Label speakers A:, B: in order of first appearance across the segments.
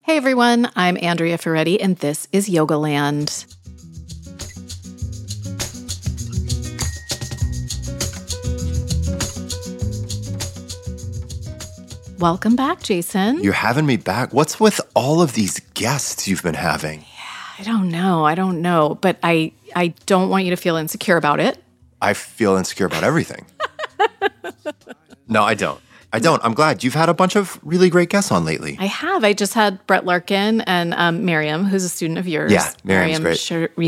A: Hey everyone, I'm Andrea Ferretti, and this is Yoga Land. Welcome back, Jason.
B: You're having me back. What's with all of these guests you've been having?
A: I don't know, but I don't want you to feel insecure about it.
B: I feel insecure about everything. No, I don't. I'm glad. You've had a bunch of really great guests on lately.
A: I have. I just had Brett Larkin and Miriam, who's a student of yours.
B: Yeah, Miriam's great.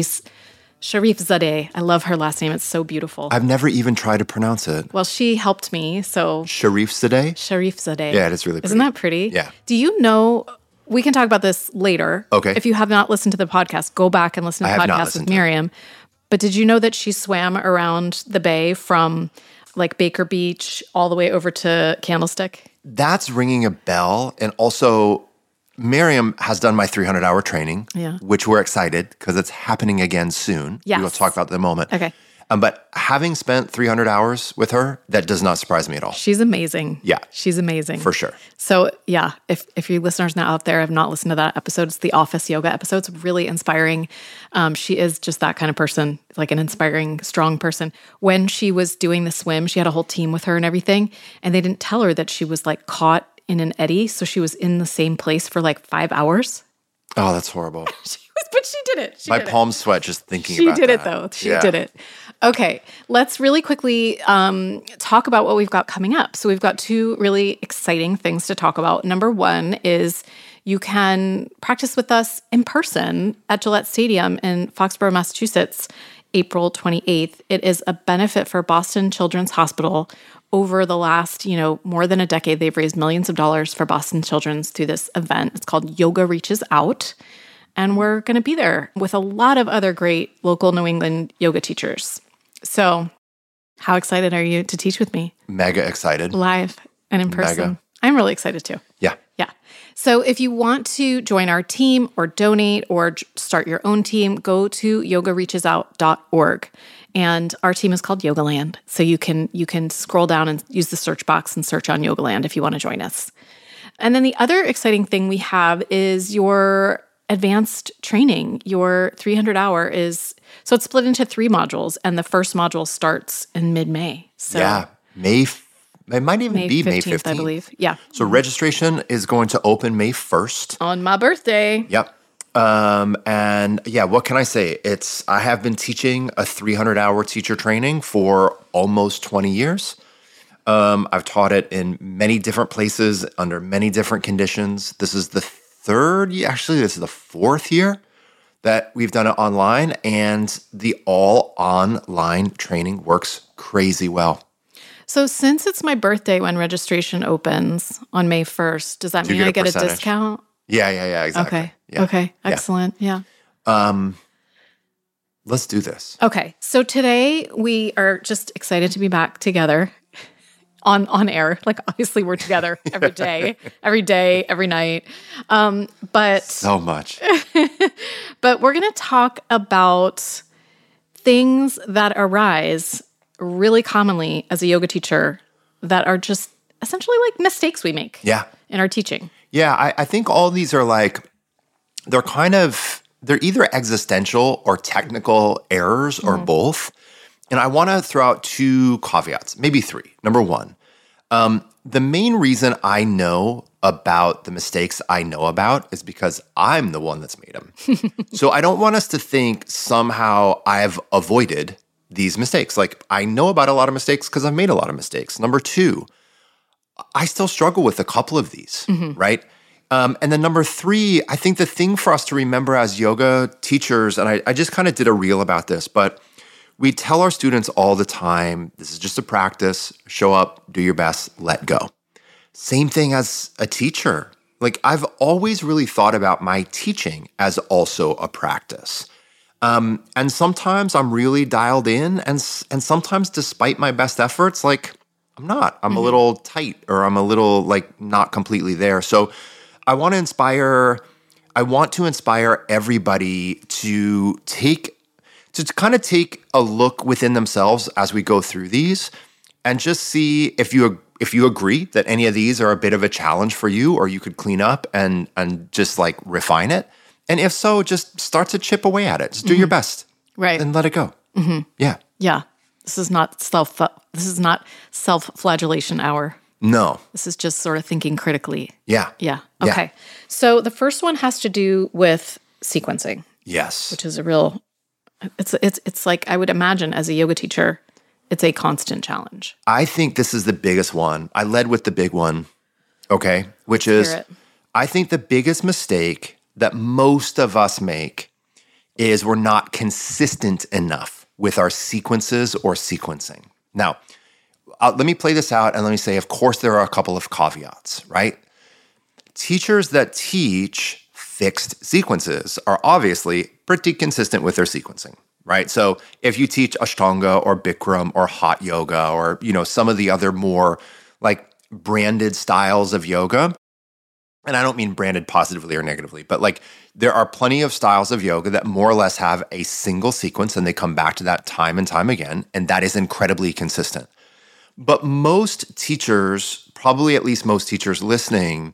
A: Sharifzadeh. I love her last name. It's so beautiful.
B: I've never even tried to pronounce it.
A: Well, she helped me, so...
B: Sharifzadeh?
A: Sharifzadeh.
B: Yeah, it's really pretty.
A: Isn't that pretty?
B: Yeah.
A: Do you know... We can talk about this later.
B: Okay.
A: If you have not listened to the podcast, go back and listen to the podcast with Miriam. But did you know that she swam around the bay from like Baker Beach all the way over to Candlestick?
B: That's ringing a bell. And also, Miriam has done my 300-hour training, which we're excited because it's happening again soon.
A: Yes.
B: We'll talk about that in a moment.
A: Okay.
B: But having spent 300 hours with her, that does not surprise me at all.
A: She's amazing.
B: Yeah.
A: She's amazing.
B: For sure.
A: So yeah, if you listeners now out there have not listened to that episode, it's the Office Yoga episode. It's really inspiring. She is just that kind of person, like an inspiring, strong person. When she was doing the swim, she had a whole team with her and everything. And they didn't tell her that she was like caught in an eddy. So she was in the same place for like 5 hours.
B: Oh, that's horrible.
A: But she did it.
B: My palms sweat just thinking about that.
A: She did it though. She did it. Okay, let's really quickly talk about what we've got coming up. So we've got two really exciting things to talk about. Number one is you can practice with us in person at Gillette Stadium in Foxborough, Massachusetts, April 28th. It is a benefit for Boston Children's Hospital. Over the last, more than a decade, they've raised millions of dollars for Boston Children's through this event. It's called Yoga Reaches Out. And we're going to be there with a lot of other great local New England yoga teachers. So how excited are you to teach with me?
B: Mega excited.
A: Live and in person.
B: Mega.
A: I'm really excited too.
B: Yeah.
A: Yeah. So if you want to join our team or donate or start your own team, go to yogareachesout.org. And our team is called Yoga Land. So you can scroll down and use the search box and search on Yoga Land if you want to join us. And then the other exciting thing we have is your advanced training. Your 300-hour is, so it's split into 3 modules, and the first module starts in mid-May. So
B: yeah, it might even be May 15th,
A: I believe. Yeah.
B: So registration is going to open May 1st.
A: On my birthday.
B: Yep. And yeah, what can I say? I have been teaching a 300-hour teacher training for almost 20 years. I've taught it in many different places under many different conditions. This is the this is the 4th year that we've done it online, and the all online training works crazy well.
A: So since it's my birthday when registration opens on May 1st, does that mean I get a discount?
B: Yeah, exactly.
A: Okay.
B: Yeah.
A: Okay. Excellent. Yeah.
B: Let's do this.
A: Okay. So today we are just excited to be back together on air. Like obviously we're together every day, every night. But
B: so much.
A: But we're going to talk about things that arise really commonly as a yoga teacher that are just essentially like mistakes we make in our teaching.
B: Yeah, I think all these are they're either existential or technical errors or both. And I want to throw out 2 caveats, maybe 3. Number 1, the main reason I know about the mistakes I know about is because I'm the one that's made them. So I don't want us to think somehow I've avoided these mistakes. Like I know about a lot of mistakes because I've made a lot of mistakes. Number 2, I still struggle with a couple of these, right? And then number 3, I think the thing for us to remember as yoga teachers, and I just kind of did a reel about this, but we tell our students all the time, this is just a practice, show up, do your best, let go. Same thing as a teacher. Like I've always really thought about my teaching as also a practice. And sometimes I'm really dialed in and sometimes despite my best efforts, like I'm not. I'm a little tight or I'm a little like not completely there. So I want to inspire everybody to kind of take a look within themselves as we go through these and just see if you agree that any of these are a bit of a challenge for you, or you could clean up and just like refine it. And if so, just start to chip away at it. Just do your best.
A: Right.
B: And let it go. Yeah.
A: Yeah. This is not self-flagellation hour.
B: No.
A: This is just sort of thinking critically.
B: Yeah.
A: Yeah.
B: Yeah.
A: Okay. So the first one has to do with sequencing,
B: Yes.
A: which is a real it's like, I would imagine as a yoga teacher, it's a constant challenge.
B: I think this is the biggest one. I led with the big one, okay, which is
A: Hear it.
B: I think the biggest mistake that most of us make is we're not consistent enough with our sequences or sequencing. Now, let me play this out and let me say, of course, there are a couple of caveats, right? Teachers that teach fixed sequences are obviously pretty consistent with their sequencing, right? So if you teach Ashtanga or Bikram or hot yoga or, some of the other more like branded styles of yoga, and I don't mean branded positively or negatively, but like there are plenty of styles of yoga that more or less have a single sequence and they come back to that time and time again, and that is incredibly consistent. But most teachers, probably at least most teachers listening,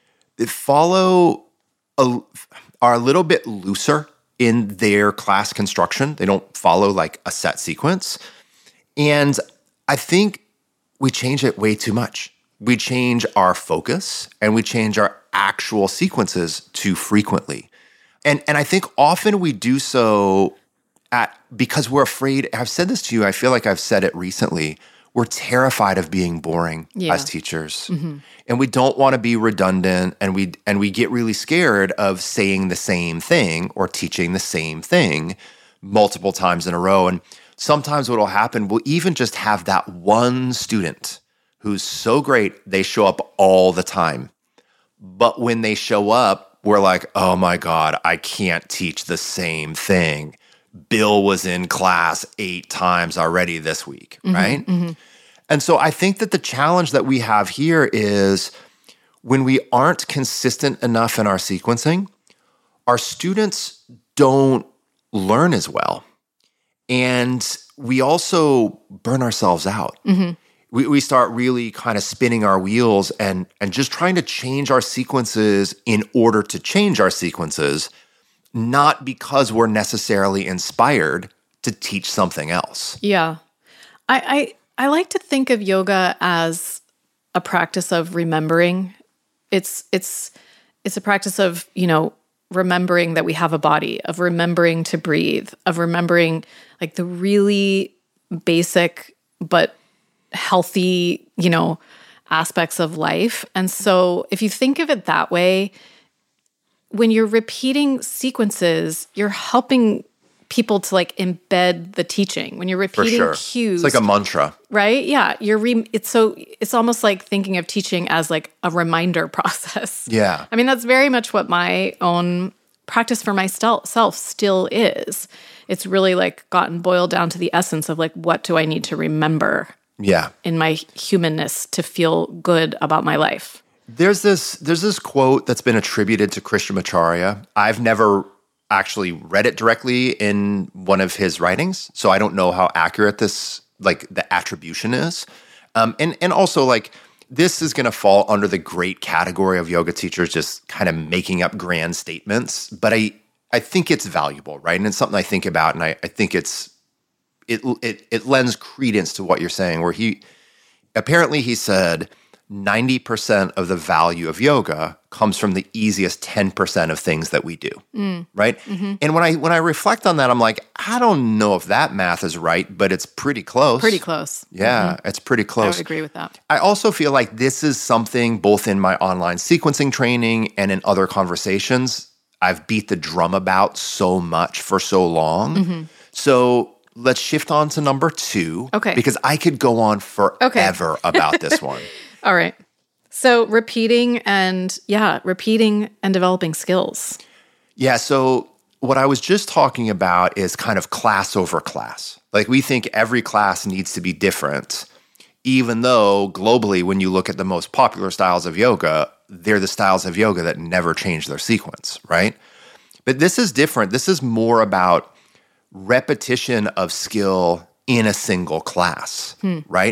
B: are a little bit looser in their class construction. They don't follow like a set sequence. And I think we change it way too much. We change our focus and we change our actual sequences too frequently. And I think often we do so because we're afraid. I've said this to you. I feel like I've said it recently. We're terrified of being boring as teachers. And we don't want to be redundant, and we get really scared of saying the same thing or teaching the same thing multiple times in a row. And sometimes what will happen, we'll even just have that one student who's so great, they show up all the time. But when they show up, we're like, oh my God, I can't teach the same thing. Bill was in class 8 times already this week, right? And so I think that the challenge that we have here is when we aren't consistent enough in our sequencing, our students don't learn as well. And we also burn ourselves out. We start really kind of spinning our wheels and just trying to change our sequences in order to change our sequences, not because we're necessarily inspired to teach something else.
A: Yeah. I like to think of yoga as a practice of remembering. It's a practice of, remembering that we have a body, of remembering to breathe, of remembering like the really basic but healthy, aspects of life. And so if you think of it that way, when you're repeating sequences, you're helping people to like embed the teaching. When you're repeating cues,
B: it's like a mantra,
A: right? Yeah, it's almost like thinking of teaching as like a reminder process.
B: Yeah,
A: I mean that's very much what my own practice for myself still is. It's really like gotten boiled down to the essence of like, what do I need to remember?
B: Yeah,
A: in my humanness to feel good about my life.
B: There's this quote that's been attributed to Krishnamacharya. I've never actually read it directly in one of his writings, so I don't know how accurate this, like the attribution is. And also like this is going to fall under the great category of yoga teachers just kind of making up grand statements. But I think it's valuable, right? And it's something I think about, and I think it lends credence to what you're saying, where he said 90% of the value of yoga comes from the easiest 10% of things that we do, right? And when I reflect on that, I'm like, I don't know if that math is right, but it's pretty close.
A: Pretty close.
B: Yeah, it's pretty close.
A: I would agree with that.
B: I also feel like this is something both in my online sequencing training and in other conversations I've beat the drum about so much for so long. So let's shift on to number 2.
A: Okay.
B: Because I could go on forever about this one.
A: All right. So repeating and developing skills.
B: Yeah. So what I was just talking about is kind of class over class. Like we think every class needs to be different, even though globally, when you look at the most popular styles of yoga, they're the styles of yoga that never change their sequence, right? But this is different. This is more about repetition of skill in a single class, right?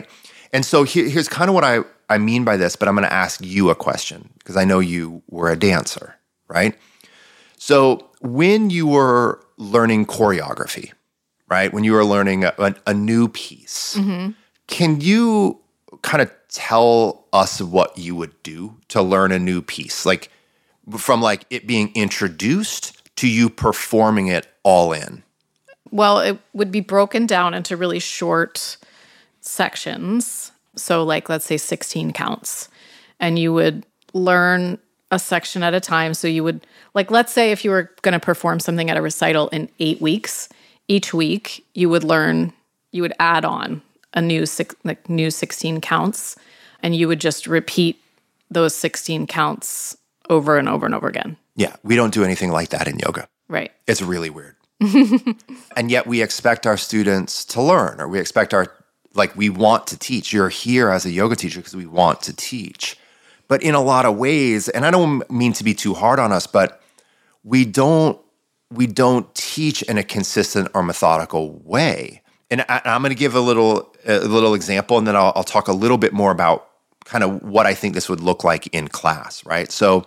B: And so here's kind of what I mean by this, but I'm going to ask you a question because I know you were a dancer, right? So when you were learning choreography, right? When you were learning a new piece, can you kind of tell us what you would do to learn a new piece? Like from like it being introduced to you performing it all in?
A: Well, it would be broken down into really short sections. So like, let's say 16 counts. And you would learn a section at a time. So you would, like, let's say if you were going to perform something at a recital in 8 weeks, each week you would add on a new 16 counts, and you would just repeat those 16 counts over and over and over again.
B: Yeah, we don't do anything like that in yoga.
A: Right.
B: It's really weird. And yet we expect our students to learn, or we expect we want to teach. You're here as a yoga teacher because we want to teach. But in a lot of ways, and I don't mean to be too hard on us, but we don't teach in a consistent or methodical way. And I'm going to give a little example, and then I'll talk a little bit more about kind of what I think this would look like in class, right? So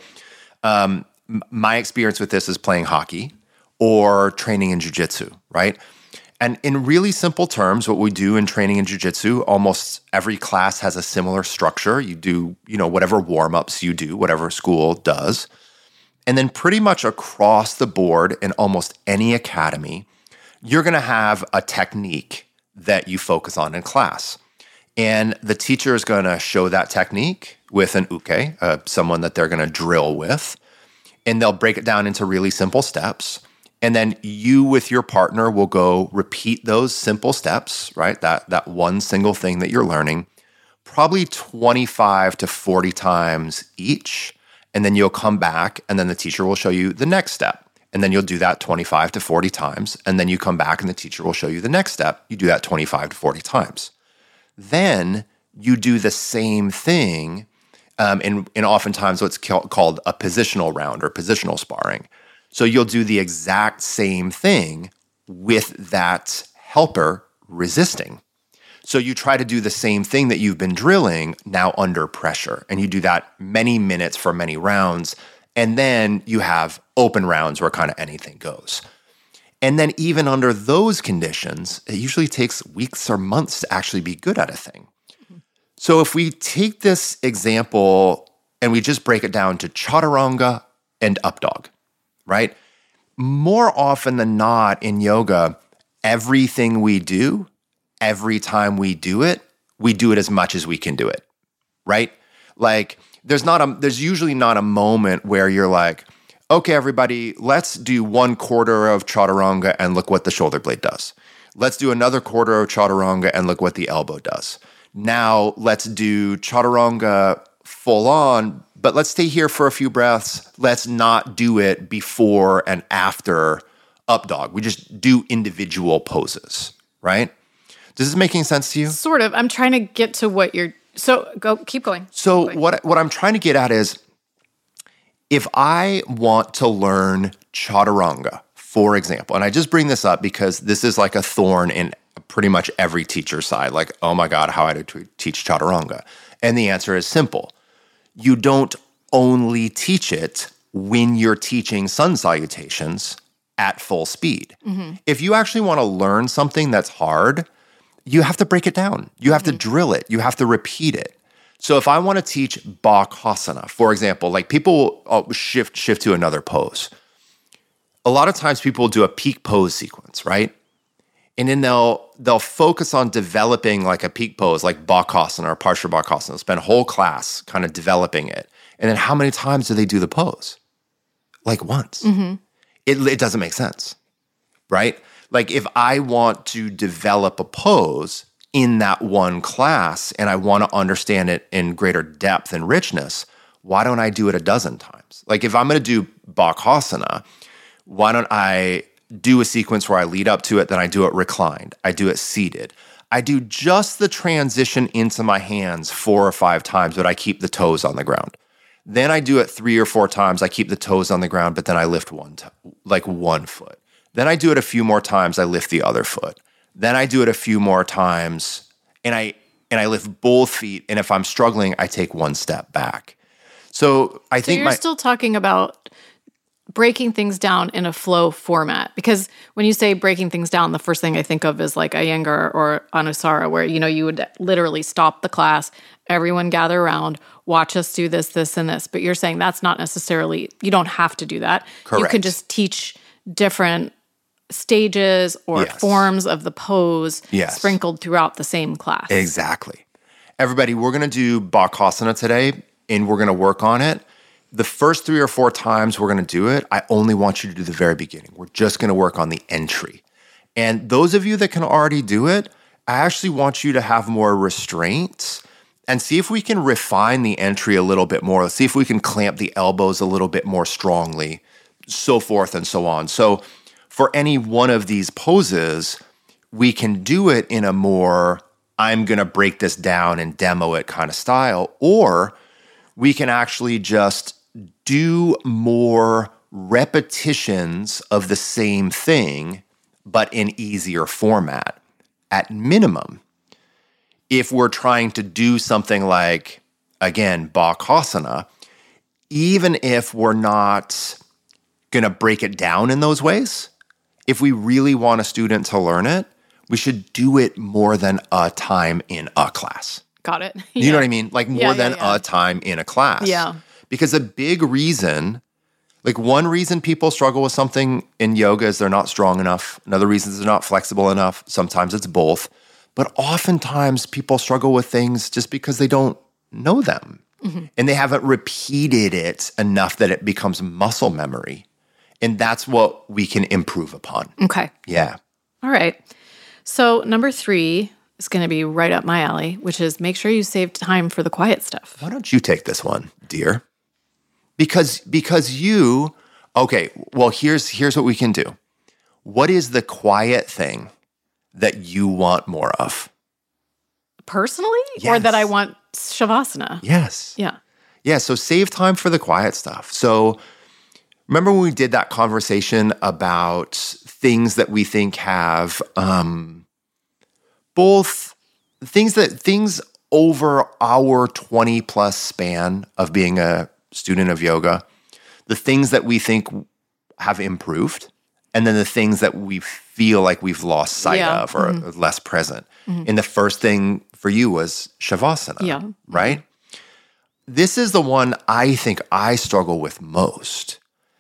B: my experience with this is playing hockey or training in jiu-jitsu, right? And in really simple terms, what we do in training in jiu-jitsu, almost every class has a similar structure. You do, whatever warm-ups you do, whatever school does. And then pretty much across the board in almost any academy, you're going to have a technique that you focus on in class. And the teacher is going to show that technique with an uke, someone that they're going to drill with. And they'll break it down into really simple steps. And then you with your partner will go repeat those simple steps, right? That one single thing that you're learning, probably 25 to 40 times each. And then you'll come back and then the teacher will show you the next step. And then you'll do that 25 to 40 times. And then you come back and the teacher will show you the next step. You do that 25 to 40 times. Then you do the same thing in oftentimes what's called a positional round or positional sparring. So you'll do the exact same thing with that helper resisting. So you try to do the same thing that you've been drilling now under pressure. And you do that many minutes for many rounds. And then you have open rounds where kind of anything goes. And then even under those conditions, it usually takes weeks or months to actually be good at a thing. So if we take this example and we just break it down to chaturanga and up dog, right? More often than not in yoga, everything we do, every time we do it as much as we can do it, right? Like there's usually not a moment where you're like, okay, everybody, let's do 1/4 of chaturanga and look what the shoulder blade does. Let's do another 1/4 of chaturanga and look what the elbow does. Now let's do chaturanga full on, but let's stay here for a few breaths. Let's not do it before and after up dog. We just do individual poses, right? Does this making sense to you?
A: Sort of. I'm trying to get to what you're... So keep going.
B: So what I'm trying to get at is, if I want to learn chaturanga, for example, and I just bring this up because this is like a thorn in pretty much every teacher's side, like, oh my God, how I do teach chaturanga? And the answer is simple. You don't only teach it when you're teaching sun salutations at full speed. Mm-hmm. If you actually want to learn something that's hard, you have to break it down. You have to drill it. You have to repeat it. So if I want to teach Bakasana, for example, like people will shift to another pose. A lot of times people will do a peak pose sequence, right? And then they'll focus on developing like a peak pose, like Bakasana or Parsha Bakasana. They'll spend a whole class kind of developing it. And then how many times do they do the pose? Like once. Mm-hmm. It doesn't make sense, right? Like if I want to develop a pose in that one class and I want to understand it in greater depth and richness, why don't I do it a dozen times? Like if I'm going to do Bakasana, why don't I do a sequence where I lead up to it, then I do it reclined, I do it seated. I do just the transition into my hands 4 or 5 times, but I keep the toes on the ground. Then I do it 3 or 4 times, I keep the toes on the ground, but then I lift one foot. Then I do it a few more times, I lift the other foot. Then I do it a few more times, and and I lift both feet. And if I'm struggling, I take one step back. So I think
A: you're still talking about breaking things down in a flow format, because when you say breaking things down, the first thing I think of is like Iyengar or Anusara, where, you would literally stop the class, everyone gather around, watch us do this, this, and this. But you're saying that's not necessarily, you don't have to do that.
B: Correct.
A: You can just teach different stages or forms of the pose sprinkled throughout the same class.
B: Exactly. Everybody, we're going to do Bakasana today, and we're going to work on it. The first 3 or 4 times we're going to do it, I only want you to do the very beginning. We're just going to work on the entry. And those of you that can already do it, I actually want you to have more restraint and see if we can refine the entry a little bit more. Let's see if we can clamp the elbows a little bit more strongly, so forth and so on. So for any one of these poses, we can do it in a more, I'm going to break this down and demo it kind of style, or we can actually just do more repetitions of the same thing, but in easier format. At minimum, if we're trying to do something like, again, Bakasana, even if we're not going to break it down in those ways, if we really want a student to learn it, we should do it more than a time in a class.
A: Got it.
B: You know what I mean? Like more than a time in a class.
A: Yeah.
B: Because a big reason, like one reason people struggle with something in yoga is they're not strong enough. Another reason is they're not flexible enough. Sometimes it's both. But oftentimes people struggle with things just because they don't know them. Mm-hmm. And they haven't repeated it enough that it becomes muscle memory. And that's what we can improve upon.
A: Okay.
B: Yeah.
A: All right. So number 3 is going to be right up my alley, which is make sure you save time for the quiet stuff.
B: Why don't you take this one, dear? Because you, okay, well, here's what we can do. What is the quiet thing that you want more of?
A: Personally?
B: Yes.
A: Or that I want Shavasana?
B: Yes.
A: Yeah.
B: Yeah, so save time for the quiet stuff. So remember when we did that conversation about things that we think have both things over our 20 plus span of being a student of yoga, the things that we think have improved, and then the things that we feel like we've lost sight of or are less present. Mm-hmm. And the first thing for you was Shavasana, right? This is the one I think I struggle with most.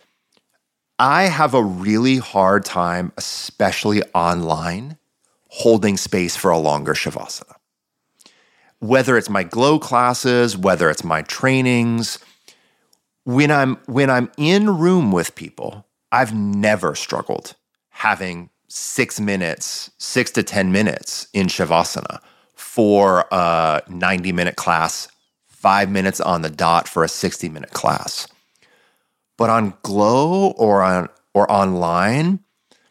B: I have a really hard time, especially online, holding space for a longer Shavasana. Whether it's my glow classes, whether it's my trainings, when I'm in room with people, I've never struggled having 6 to 10 minutes in Shavasana for a 90-minute class, 5 minutes on the dot for a 60-minute class. But on Glow or online,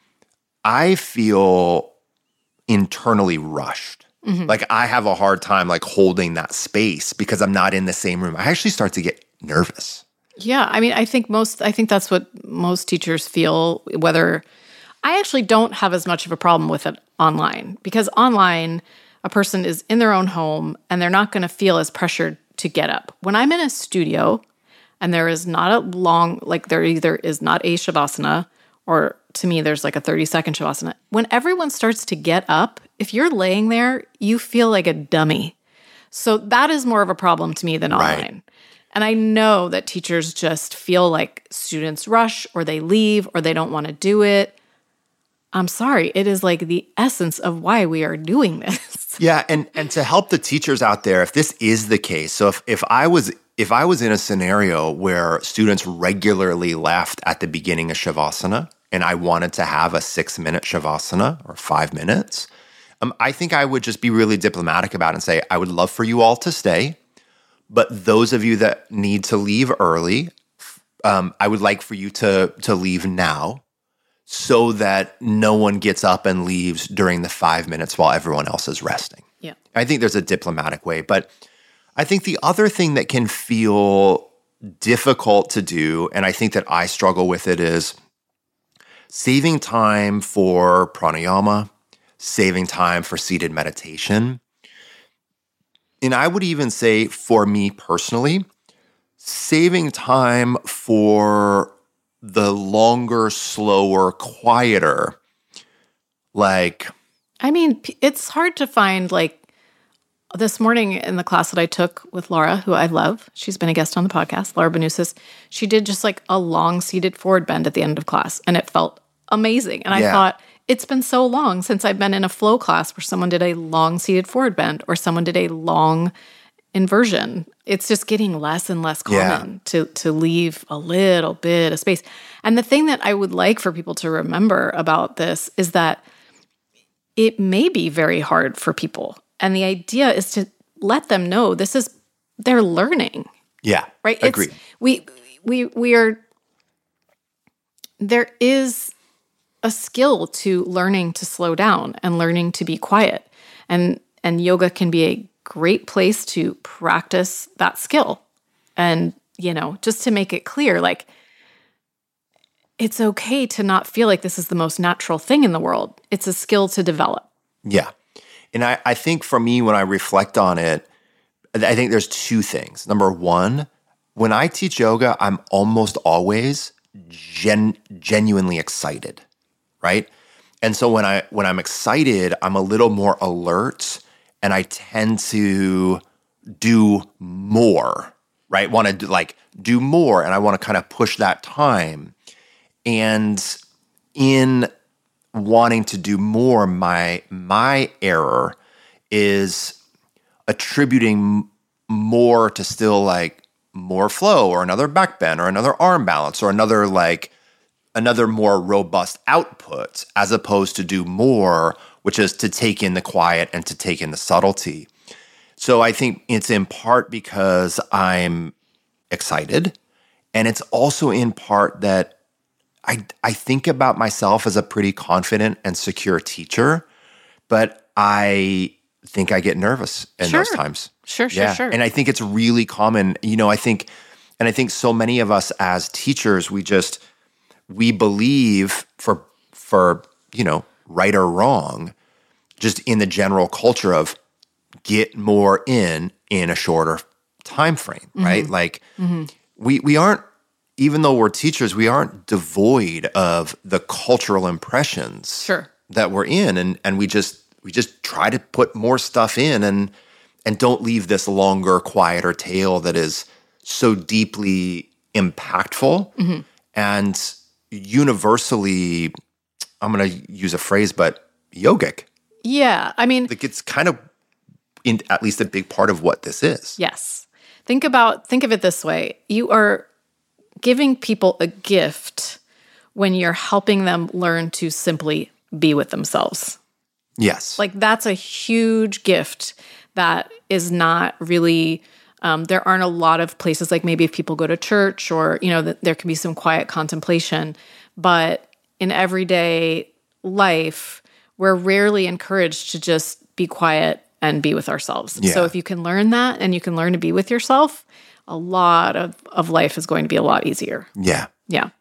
B: I feel internally rushed. Mm-hmm. Like I have a hard time like holding that space because I'm not in the same room. I actually start to get nervous.
A: Yeah, I mean, I think that's what most teachers feel. Whether I actually don't have as much of a problem with it online, because online a person is in their own home and they're not going to feel as pressured to get up. When I'm in a studio and there is not a long, like there either is not a Shavasana, or to me there's like a 30-second Shavasana. When everyone starts to get up, if you're laying there, you feel like a dummy. So that is more of a problem to me than online. Right. And I know that teachers just feel like students rush or they leave or they don't want to do it. I'm sorry. It is like the essence of why we are doing this.
B: Yeah, and to help the teachers out there, if this is the case, so if I was in a scenario where students regularly left at the beginning of Shavasana and I wanted to have a 6-minute Shavasana or 5 minutes, I think I would just be really diplomatic about it and say, I would love for you all to stay. But those of you that need to leave early, I would like for you to leave now so that no one gets up and leaves during the 5 minutes while everyone else is resting.
A: Yeah.
B: I think there's a diplomatic way. But I think the other thing that can feel difficult to do, and I think that I struggle with it, is saving time for pranayama, saving time for seated meditation. And I would even say for me personally, saving time for the longer, slower, quieter, like,
A: I mean, it's hard to find like this morning in the class that I took with Laura, who I love. She's been a guest on the podcast, Laura Benusis. She did just like a long seated forward bend at the end of class, and it felt amazing. And I thought, it's been so long since I've been in a flow class where someone did a long seated forward bend or someone did a long inversion. It's just getting less and less common to leave a little bit of space. And the thing that I would like for people to remember about this is that it may be very hard for people. And the idea is to let them know they're learning.
B: Yeah.
A: Right?
B: Agreed.
A: We are, there is a skill to learning to slow down and learning to be quiet. And yoga can be a great place to practice that skill. And, just to make it clear, like, it's okay to not feel like this is the most natural thing in the world. It's a skill to develop.
B: Yeah. And I think for me, when I reflect on it, I think there's two things. Number one, when I teach yoga, I'm almost always genuinely excited, right? And so when I'm excited, I'm a little more alert and I tend to do more, right? Want to do more, and I want to kind of push that time. And in wanting to do more, my error is attributing more to still like more flow or another back bend or another arm balance or another more robust output, as opposed to do more, which is to take in the quiet and to take in the subtlety. So I think it's in part because I'm excited, and it's also in part that I think about myself as a pretty confident and secure teacher, but I think I get nervous in those times.
A: Sure.
B: And I think it's really common. I think so many of us as teachers, we believe for right or wrong, just in the general culture of get more in a shorter time frame, right?
A: Mm-hmm.
B: Like we aren't, even though we're teachers, we aren't devoid of the cultural impressions that we're in, and we just try to put more stuff in and don't leave this longer, quieter tail that is so deeply impactful and universally, I'm going to use a phrase, but yogic.
A: Yeah, I mean,
B: like it's kind of in at least a big part of what this is.
A: Yes. Think of it this way. You are giving people a gift when you're helping them learn to simply be with themselves.
B: Yes.
A: Like that's a huge gift that is not really, there aren't a lot of places, like maybe if people go to church or, there can be some quiet contemplation, but in everyday life, we're rarely encouraged to just be quiet and be with ourselves.
B: Yeah.
A: So if you can learn that and you can learn to be with yourself, a lot of life is going to be a lot easier.
B: Yeah.
A: Yeah.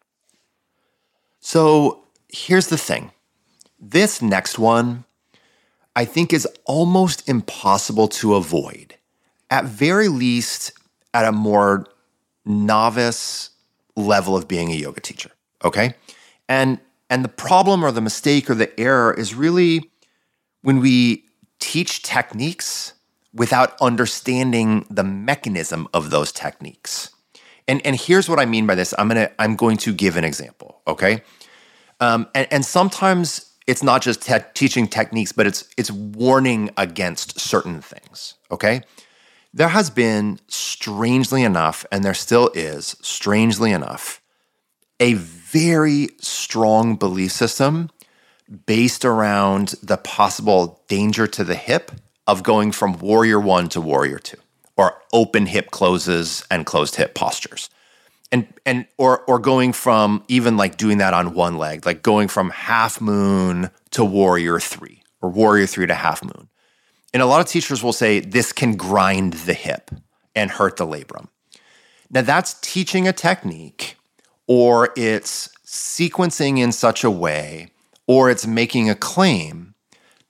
B: So here's the thing. This next one, I think, is almost impossible to avoid, at very least at a more novice level of being a yoga teacher, okay? And the problem or the mistake or the error is really when we teach techniques without understanding the mechanism of those techniques. And here's what I mean by this. I'm going to give an example, okay? And sometimes it's not just teaching techniques, but it's warning against certain things, okay? There has been, strangely enough, and there still is, strangely enough, a very strong belief system based around the possible danger to the hip of going from warrior one to warrior two, or open hip closes and closed hip postures. Or going from even like doing that on one leg, like going from half moon to warrior three, or warrior three to half moon. And a lot of teachers will say this can grind the hip and hurt the labrum. Now that's teaching a technique, or it's sequencing in such a way, or it's making a claim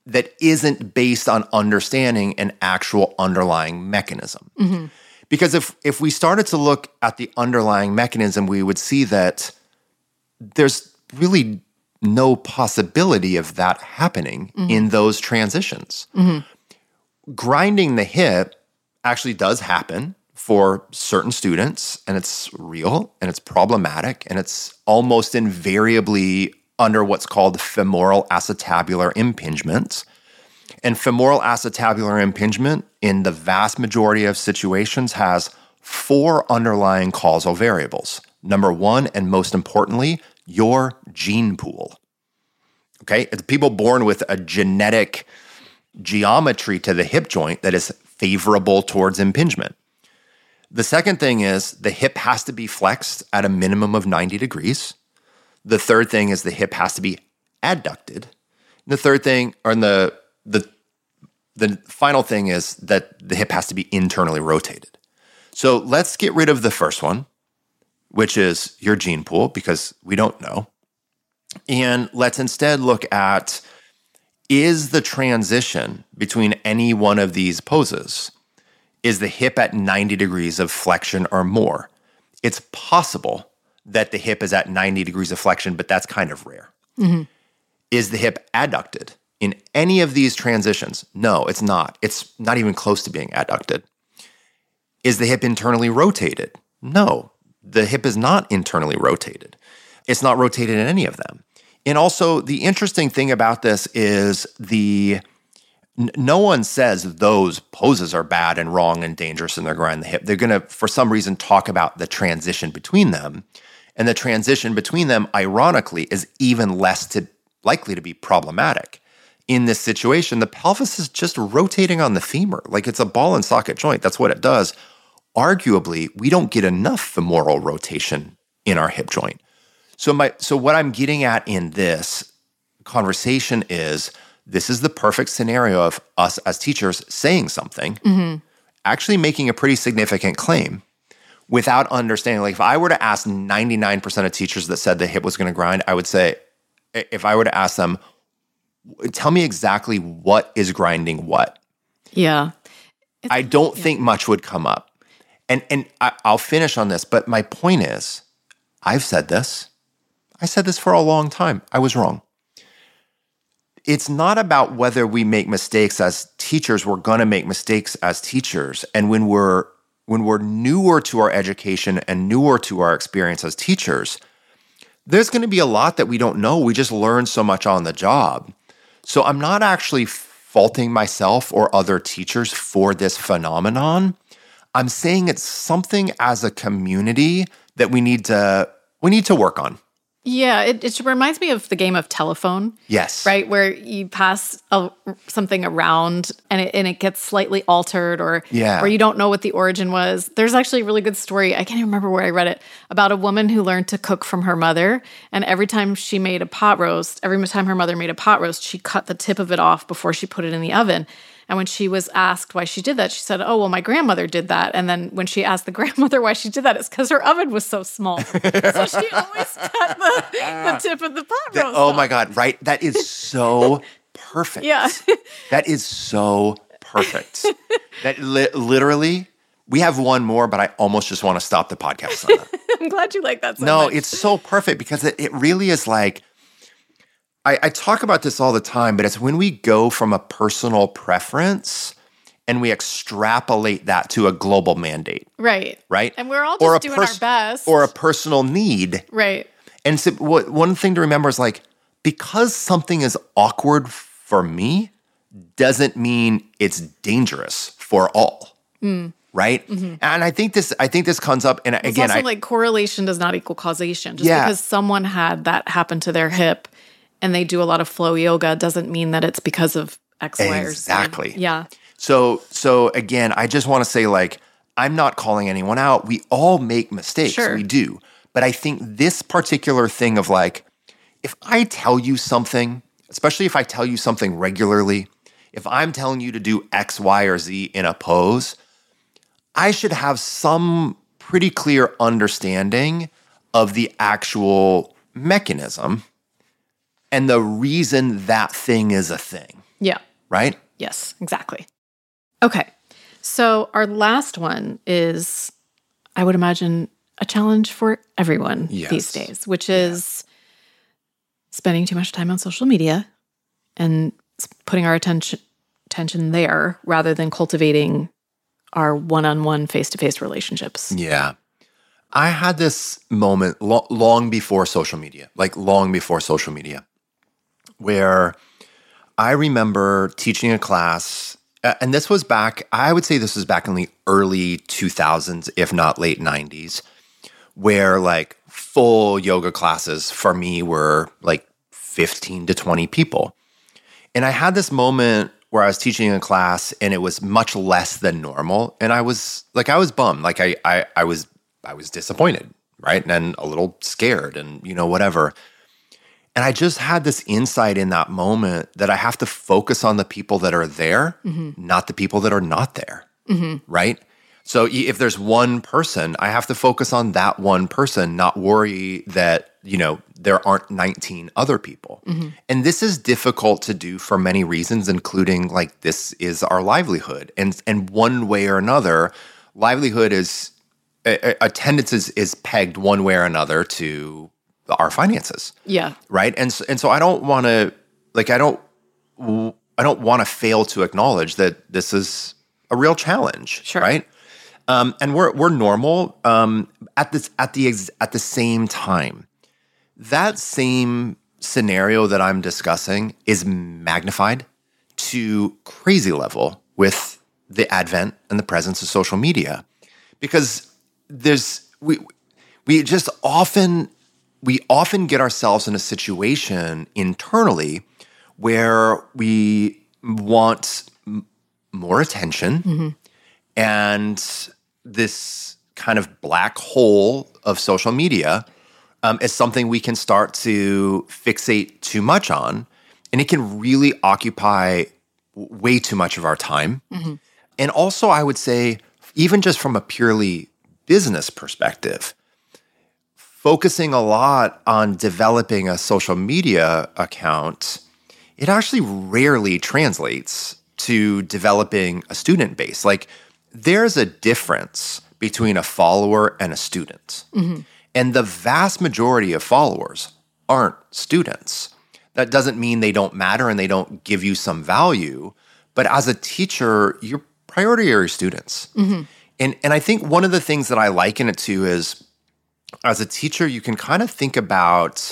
B: that isn't based on understanding an actual underlying mechanism. Because if we started to look at the underlying mechanism, we would see that there's really no possibility of that happening in those transitions. Grinding the hip actually does happen for certain students, and it's real, and it's problematic, and it's almost invariably under what's called femoral acetabular impingement. And femoral acetabular impingement, in the vast majority of situations, has 4 underlying causal variables. Number 1, and most importantly, your gene pool. Okay? It's people born with a genetic geometry to the hip joint that is favorable towards impingement. The second thing is the hip has to be flexed at a minimum of 90 degrees. The third thing is the hip has to be adducted. And the third thing, or the final thing, is that the hip has to be internally rotated. So let's get rid of the first one, which is your gene pool, because we don't know. And let's instead look at, is the transition between any one of these poses, is the hip at 90 degrees of flexion or more? It's possible that the hip is at 90 degrees of flexion, but that's kind of rare. Is the hip adducted in any of these transitions? No, it's not. It's not even close to being adducted. Is the hip internally rotated? No, the hip is not internally rotated. It's not rotated in any of them. And also, the interesting thing about this is no one says those poses are bad and wrong and dangerous and they're grinding the hip. They're going to, for some reason, talk about the transition between them. And the transition between them, ironically, is even less likely to be problematic. In this situation, the pelvis is just rotating on the femur. Like it's a ball and socket joint. That's what it does. Arguably, we don't get enough femoral rotation in our hip joint. So what I'm getting at in this conversation is, this is the perfect scenario of us as teachers saying something, actually making a pretty significant claim without understanding. Like if I were to ask 99% of teachers that said the hip was going to grind, I would say, if I were to ask them, tell me exactly what is grinding what.
A: Yeah.
B: I don't think much would come up. And I'll finish on this, but my point is, I've said this. I said this for a long time. I was wrong. It's not about whether we make mistakes as teachers. We're going to make mistakes as teachers. And when we're newer to our education and newer to our experience as teachers, there's going to be a lot that we don't know. We just learn so much on the job. So I'm not actually faulting myself or other teachers for this phenomenon. I'm saying it's something as a community that we need to work on.
A: Yeah, it reminds me of the game of telephone.
B: Yes.
A: Right, where you pass something around and it gets slightly altered, or where you don't know what the origin was. There's actually a really good story, I can't even remember where I read it, about a woman who learned to cook from her mother. And every time her mother made a pot roast, she cut the tip of it off before she put it in the oven. And when she was asked why she did that, she said, oh, well, my grandmother did that. And then when she asked the grandmother why she did that, it's because her oven was so small. So she always cut the tip of the pot roast off.
B: My God, right? That is so perfect.
A: Yeah.
B: That is so perfect. That literally, we have one more, but I almost just want to stop the podcast on that.
A: I'm glad you like that so
B: much.
A: much.
B: It's so perfect because it really is like, I talk about this all the time, but it's when we go from a personal preference and we extrapolate that to a global mandate.
A: Right.
B: Right?
A: And we're all just doing our best.
B: Or a personal need.
A: Right.
B: And so one thing to remember is like, because something is awkward for me doesn't mean it's dangerous for all. Right? Mm-hmm. And I think this comes up, and
A: it's also like correlation does not equal causation. Just because someone had that happen to their hip and they do a lot of flow yoga doesn't mean that it's because of X, Y, or Z.
B: Exactly.
A: Yeah.
B: So again, I just want to say, like, I'm not calling anyone out. We all make mistakes.
A: Sure.
B: We do. But I think this particular thing of like, if I tell you something, especially if I tell you something regularly, if I'm telling you to do X, Y, or Z in a pose, I should have some pretty clear understanding of the actual mechanism and the reason that thing is a thing.
A: Yeah.
B: right?
A: Yes, exactly. Okay. So our last one is, I would imagine, a challenge for everyone these days, which is spending too much time on social media and putting our attention there rather than cultivating our one-on-one, face-to-face relationships.
B: Yeah. I had this moment long before social media, where I remember teaching a class, and this was back, I would say this was back in the early 2000s, if not late 90s, where like full yoga classes for me were like 15 to 20 people. And I had this moment where I was teaching a class and it was much less than normal. And I was bummed. Like I was disappointed, right? And a little scared and, whatever. And I just had this insight in that moment that I have to focus on the people that are there, not the people that are not there, right? So if there's one person, I have to focus on that one person, not worry that, there aren't 19 other people. And this is difficult to do for many reasons, including like this is our livelihood. And one way or another, livelihood is, attendance is pegged one way or another to our finances.
A: Yeah.
B: Right. And so I don't want to, I don't want to fail to acknowledge that this is a real challenge.
A: Sure.
B: Right. And we're normal. At the same time, that same scenario that I'm discussing is magnified to crazy level with the advent and the presence of social media, because we often get ourselves in a situation internally where we want more attention, and this kind of black hole of social media is something we can start to fixate too much on, and it can really occupy way too much of our time. And also, I would say, even just from a purely business perspective, focusing a lot on developing a social media account, it actually rarely translates to developing a student base. Like, there's a difference between a follower and a student. And the vast majority of followers aren't students. That doesn't mean they don't matter and they don't give you some value. But as a teacher, your priority are your students. And I think one of the things that I liken it to is, as a teacher, you can kind of think about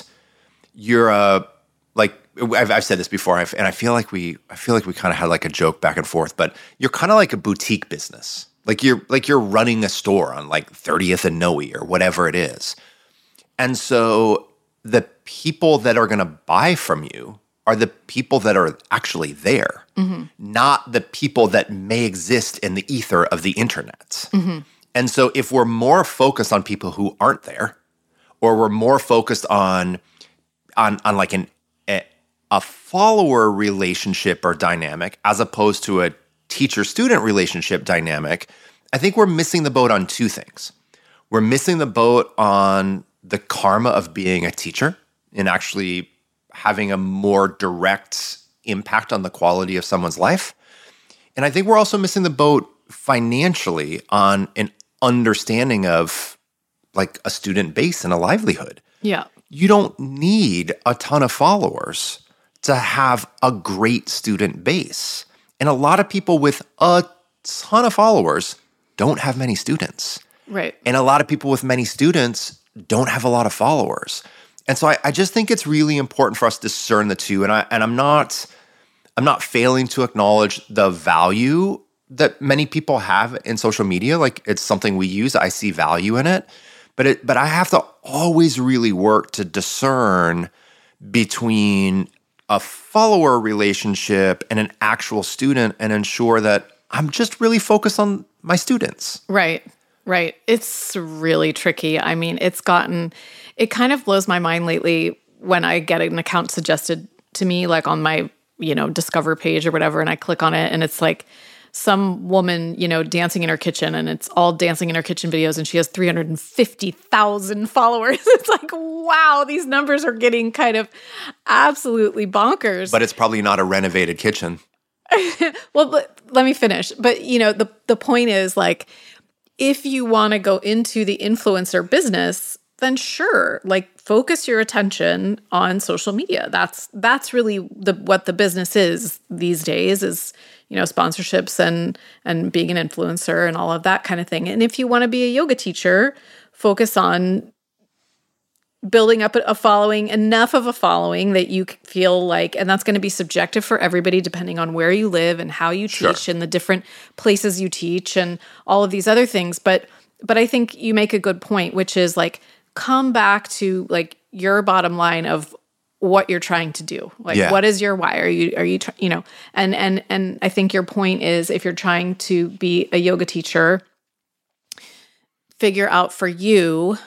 B: I've said this before, and I feel like we kind of had like a joke back and forth, but you're kind of like a boutique business. Like you're running a store on like 30th and Noe or whatever it is. And so the people that are going to buy from you are the people that are actually there, not the people that may exist in the ether of the internet. And so if we're more focused on people who aren't there, or we're more focused on like a follower relationship or dynamic as opposed to a teacher-student relationship dynamic, I think we're missing the boat on two things. We're missing the boat on the karma of being a teacher and actually having a more direct impact on the quality of someone's life. And I think we're also missing the boat financially on an understanding of like a student base and a livelihood.
A: Yeah.
B: You don't need a ton of followers to have a great student base. And a lot of people with a ton of followers don't have many students.
A: Right.
B: And a lot of people with many students don't have a lot of followers. And so I just think it's really important for us to discern the two. And I'm not failing to acknowledge the value that many people have in social media. Like, it's something we use. I see value in it. But I have to always really work to discern between a follower relationship and an actual student, and ensure that I'm just really focused on my students.
A: Right. It's really tricky. I mean, it kind of blows my mind lately when I get an account suggested to me, like on my, Discover page or whatever, and I click on it and it's like some woman, dancing in her kitchen, and it's all dancing in her kitchen videos, and she has 350,000 followers. It's like, wow, these numbers are getting kind of absolutely bonkers.
B: But it's probably not a renovated kitchen.
A: Well, let me finish. But, the point is, like, if you want to go into the influencer business, then sure, like, focus your attention on social media. That's really what the business is these days, is, sponsorships and being an influencer and all of that kind of thing. And if you want to be a yoga teacher, focus on building up a following, enough of a following that you feel like, and that's going to be subjective for everybody depending on where you live and how you teach and the different places you teach and all of these other things. But I think you make a good point, which is like, come back to like your bottom line of what you're trying to do. Like, what is your why? Are you, and I think your point is, if you're trying to be a yoga teacher, figure out for you,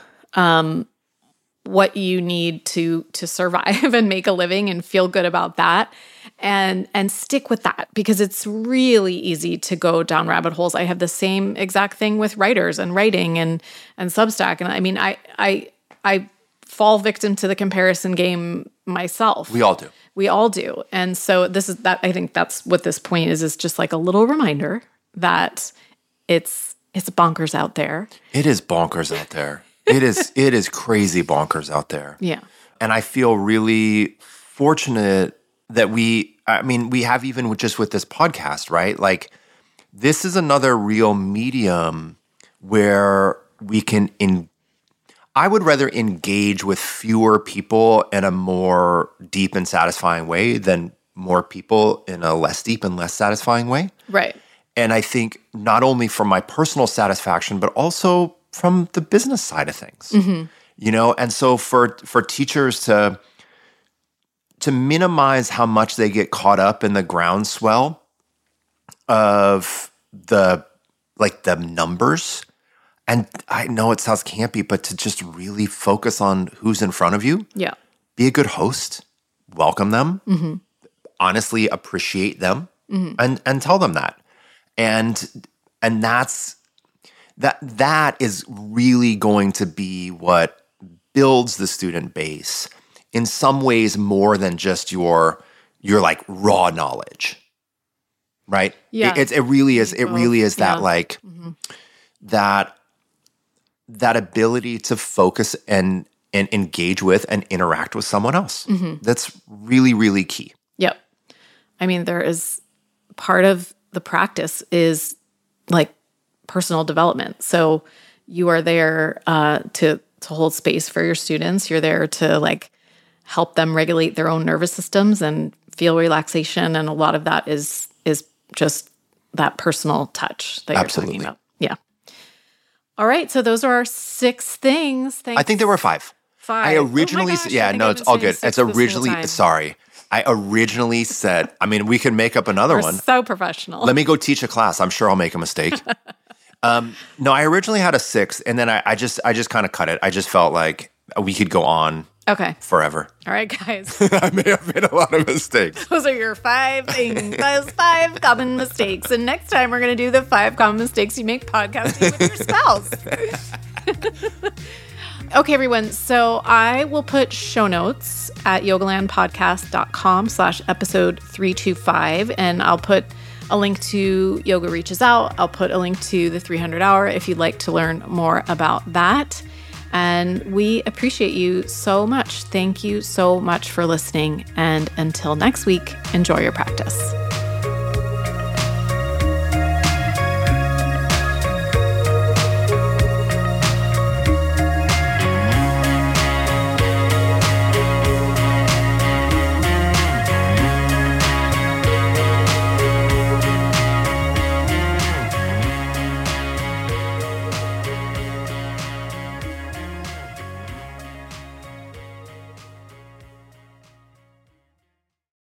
A: what you need to survive and make a living and feel good about that, and stick with that, because it's really easy to go down rabbit holes. I have the same exact thing with writers and writing and Substack. And I mean, I fall victim to the comparison game myself.
B: We all do. And so I think that's what this point is just like a little reminder that it's bonkers out there. It is bonkers out there. It is crazy bonkers out there.
A: Yeah.
B: And I feel really fortunate that we have, even just with this podcast, right? Like, this is another real medium where we can I would rather engage with fewer people in a more deep and satisfying way than more people in a less deep and less satisfying way.
A: Right.
B: And I think not only from my personal satisfaction, but also from the business side of things, and so for teachers to minimize how much they get caught up in the groundswell of the numbers. And I know it sounds campy, but to just really focus on who's in front of you.
A: Yeah.
B: Be a good host, welcome them, honestly appreciate them, and tell them that. And that is really going to be what builds the student base in some ways, more than just your like raw knowledge, right?
A: Yeah.
B: It really is. It really is that like that ability to focus and engage with and interact with someone else. That's really, really key.
A: Yep. I mean, there is part of the practice is like personal development. So you are there to hold space for your students. You're there to like help them regulate their own nervous systems and feel relaxation. And a lot of that is just that personal touch that you're talking about. Yeah. All right. So those are our 6 things. Thanks.
B: I think there were 5.
A: 5.
B: I originally, it's all good. It's originally,
A: sorry.
B: I originally said, I mean, we could make up another one.
A: So professional.
B: Let me go teach a class. I'm sure I'll make a mistake. No, I originally had a 6, and then I just kind of cut it. I just felt like we could go on forever.
A: All right, guys.
B: I may have made a lot of mistakes.
A: Those are your 5 things. Those 5 common mistakes. And next time we're going to do the 5 common mistakes you make podcasting with your spouse. Okay, everyone. So I will put show notes at yogalandpodcast.com/episode 325. And I'll put a link to Yoga Reaches Out. I'll put a link to the 300 Hour if you'd like to learn more about that. And we appreciate you so much. Thank you so much for listening. And until next week, enjoy your practice.